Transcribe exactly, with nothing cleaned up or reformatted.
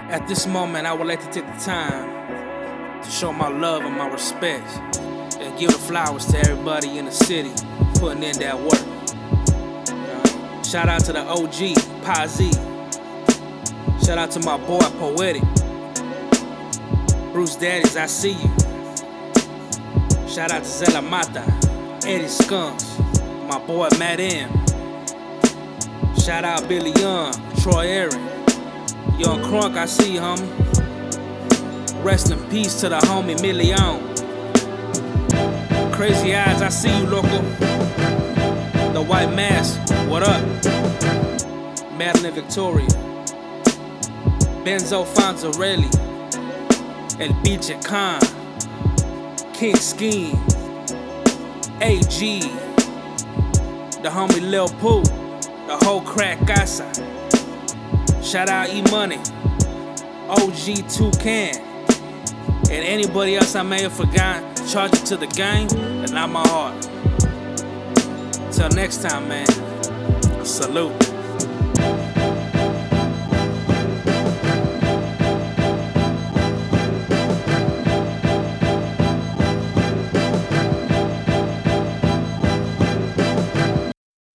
At this moment, I would like to take the time to show my love and my respect and give the flowers to everybody in the city putting in that work. Uh, shout out to the O G, Pazzi. Shout out to my boy, Poetic. Bruce Daddies, I see you. Shout out to Zella Mata, Eddie Skunks, my boy Matt M. Shout out Billy Young, Troy Aaron. Young Crunk, I see you, homie. Rest in peace to the homie Million. Crazy Eyes, I see you, local. The White Mask, what up? Madeline Victoria. Benzo Fonzarelli. El Biche Khan. King Scheme. A G. The homie Lil Pooh. The whole crack casa. Shout out E-Money, O G Toucan, and anybody else I may have forgotten. Charge it to the game and not my heart. Till next time, man. Salute.